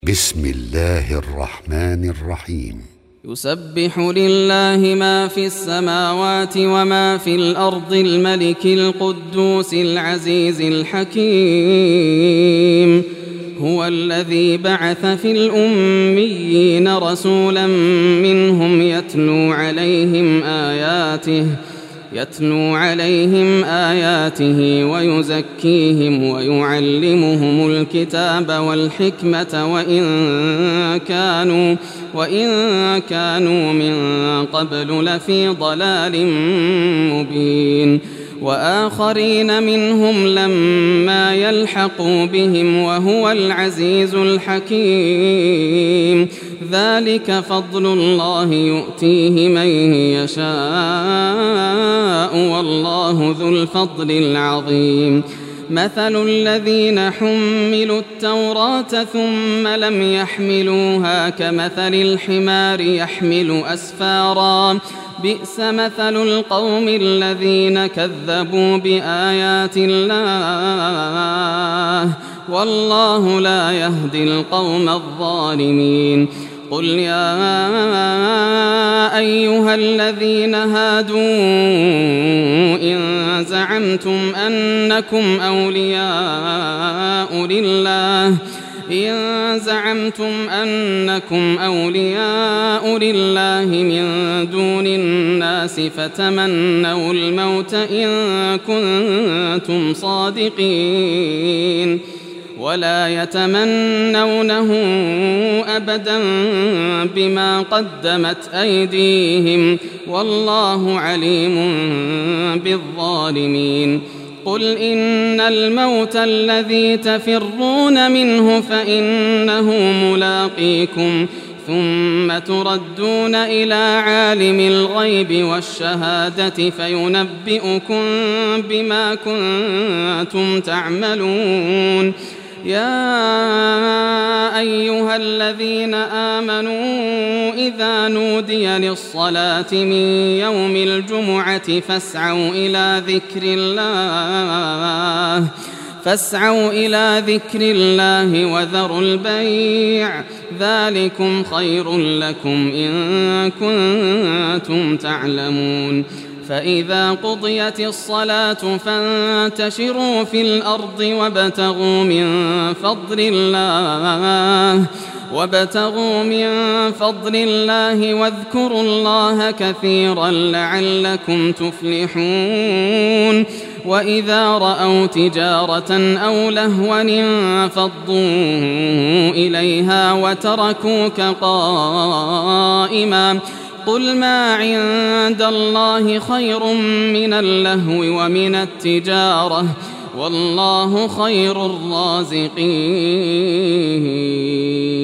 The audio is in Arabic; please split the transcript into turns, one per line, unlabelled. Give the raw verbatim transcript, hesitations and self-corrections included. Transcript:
بسم الله الرحمن الرحيم.
يسبح لله ما في السماوات وما في الأرض الملك القدوس العزيز الحكيم. هو الذي بعث في الأميين رسولا منهم يتلو عليهم آياته يتلو عليهم آياته ويزكيهم ويعلمهم الكتاب والحكمة وإن كانوا وإن كانوا من قبل لفي ضلال مبين. وآخرين منهم لما يلحقوا بهم وهو العزيز الحكيم. ذلك فضل الله يؤتيه من يشاء والله ذو الفضل العظيم. مثل الذين حملوا التوراة ثم لم يحملوها كمثل الحمار يحمل أسفارا بئس مثل القوم الذين كذبوا بآيات الله والله لا يهدي القوم الظالمين. قل يا أيها الذين هادوا إن زعمتم أنكم أولياء لله إن زعمتم أنكم أولياء لله من دون الناس فتمنوا الموت إن كنتم صادقين ولا يتمنونه أبدا بما قدمت أيديهم والله عليم بالظالمين. قل إن الموت الذي تفرون منه فإنه ملاقيكم ثم تردون إلى عالم الغيب والشهادة فينبئكم بما كنتم تعملون. يا أيها الذين آمنوا إذا نودي للصلاة من يوم الجمعة فاسعوا إلى ذكر الله فاسعوا إلى ذكر الله وذروا البيع ذلكم خير لكم إن كنتم تعلمون. فإذا قضيت الصلاة فانتشروا في الأرض وابتغوا من فضل الله وابتغوا من فضل الله واذكروا الله كثيرا لعلكم تفلحون. وإذا رأوا تجارة أو لهوا انفضوا إليها وتركوك قائما قل ما عند الله خير من اللهو ومن التجارة والله خير الرازقين.